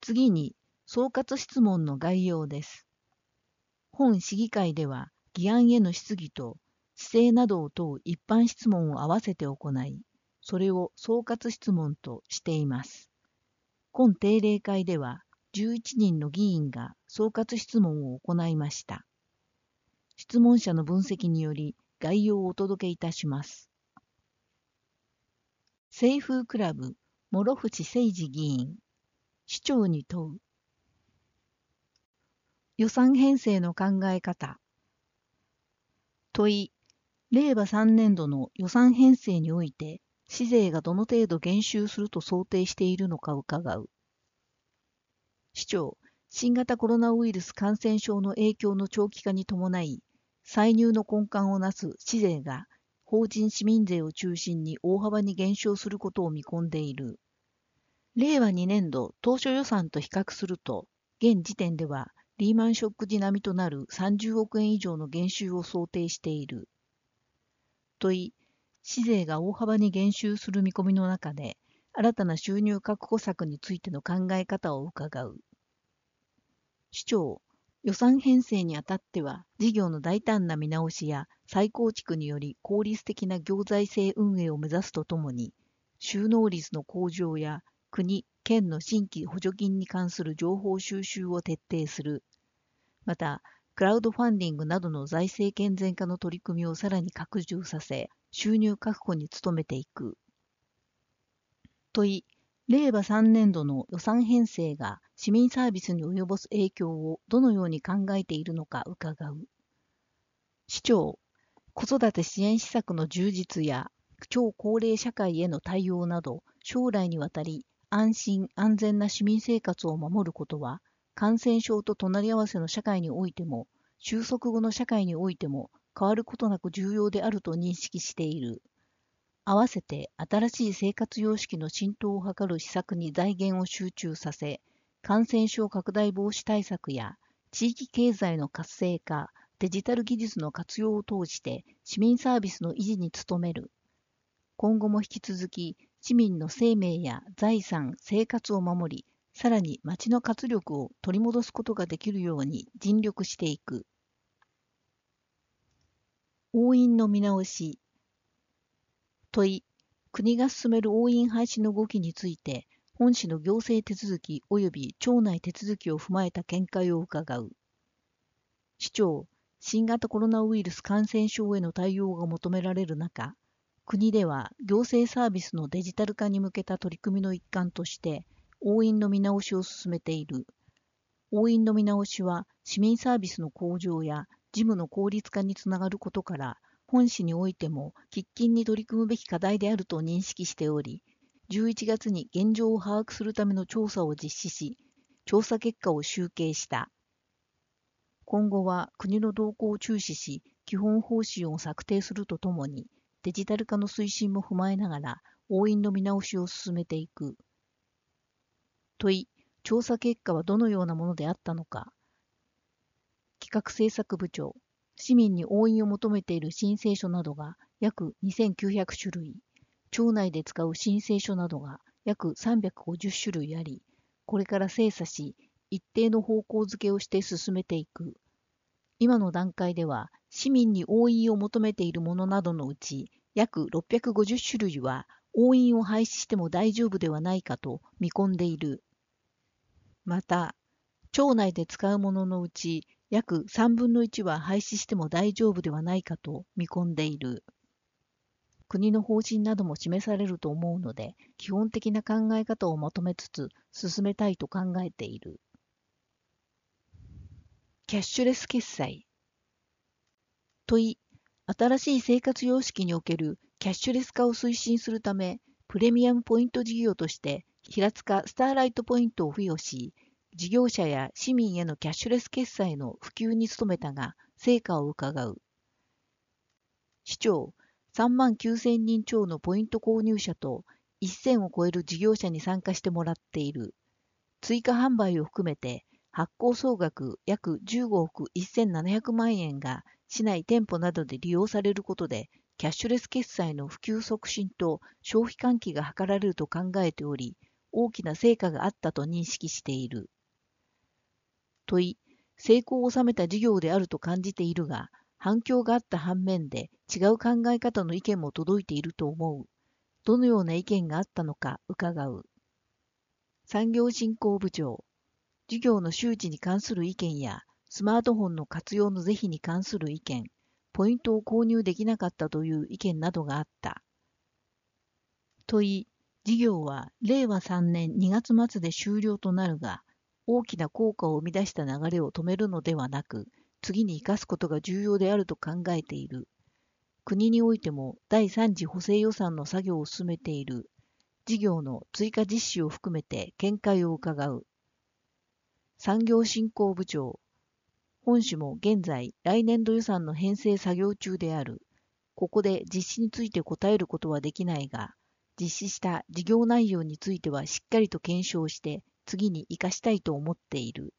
次に、総括質問の概要です。本市議会では、議案への質疑と、姿勢などを問う一般質問を合わせて行い、それを総括質問としています。今定例会では、11人の議員が総括質問を行いました。質問者の分析により、概要をお届けいたします。清風クラブ、諸淵誠二議員、市長に問う。予算編成の考え方。問い、令和3年度の予算編成において、市税がどの程度減収すると想定しているのか伺う。市長、新型コロナウイルス感染症の影響の長期化に伴い、歳入の根幹をなす市税が、法人市民税を中心に大幅に減少することを見込んでいる。令和2年度当初予算と比較すると、現時点ではリーマンショック時並みとなる30億円以上の減収を想定している。問い、市税が大幅に減収する見込みの中で、新たな収入確保策についての考え方を伺う。市長、予算編成にあたっては、事業の大胆な見直しや再構築により効率的な行財政運営を目指すとともに、収納率の向上や国、県の新規補助金に関する情報収集を徹底する。また、クラウドファンディングなどの財政健全化の取り組みをさらに拡充させ、収入確保に努めていく。問い、令和3年度の予算編成が市民サービスに及ぼす影響をどのように考えているのか伺う。市長、子育て支援施策の充実や超高齢社会への対応など、将来にわたり安心安全な市民生活を守ることは、感染症と隣り合わせの社会においても、収束後の社会においても変わることなく重要であると認識している。合わせて新しい生活様式の浸透を図る施策に財源を集中させ、感染症拡大防止対策や地域経済の活性化、デジタル技術の活用を通して市民サービスの維持に努める。今後も引き続き市民の生命や財産、生活を守り、さらに町の活力を取り戻すことができるように尽力していく。押印の見直し。問い、国が進める押印廃止の動きについて、本市の行政手続き及び庁内手続きを踏まえた見解を伺う。市長、新型コロナウイルス感染症への対応が求められる中、国では行政サービスのデジタル化に向けた取り組みの一環として、押印の見直しを進めている。押印の見直しは、市民サービスの向上や事務の効率化につながることから、本市においても喫緊に取り組むべき課題であると認識しており、11月に現状を把握するための調査を実施し、調査結果を集計した。今後は国の動向を注視し、基本方針を策定するとともに、デジタル化の推進も踏まえながら、押印の見直しを進めていく。問い、調査結果はどのようなものであったのか。企画政策部長、市民に押印を求めている申請書などが約2900種類、庁内で使う申請書などが約350種類あり、これから精査し、一定の方向づけをして進めていく。今の段階では、市民に押印を求めているものなどのうち、約650種類は、押印を廃止しても大丈夫ではないかと見込んでいる。また、庁内で使うもののうち、約3分の1は廃止しても大丈夫ではないかと見込んでいる。国の方針なども示されると思うので、基本的な考え方をまとめつつ進めたいと考えている。キャッシュレス決済。問い、新しい生活様式におけるキャッシュレス化を推進するため、プレミアムポイント事業として、平塚スターライトポイントを付与し、事業者や市民へのキャッシュレス決済の普及に努めたが、成果を伺う。市長、3万9000人超のポイント購入者と1000を超える事業者に参加してもらっている。追加販売を含めて、発行総額約15億1700万円が市内店舗などで利用されることで、キャッシュレス決済の普及促進と消費喚起が図られると考えており、 大きな成果があったと認識している。問い、成功を収めた事業であると感じているが、反響があった反面で違う考え方の意見も届いていると思う。どのような意見があったのか伺う。産業振興部長、事業の周知に関する意見や、スマートフォンの活用の是非に関する意見、ポイントを購入できなかったという意見などがあった。問い、事業は令和3年2月末で終了となるが、大きな効果を生み出した流れを止めるのではなく、次に生かすことが重要であると考えている。国においても第3次補正予算の作業を進めている。事業の追加実施を含めて見解を伺う。産業振興部長、本市も現在来年度予算の編成作業中である。ここで実施について答えることはできないが、実施した事業内容についてはしっかりと検証して次に生かしたいと思っている。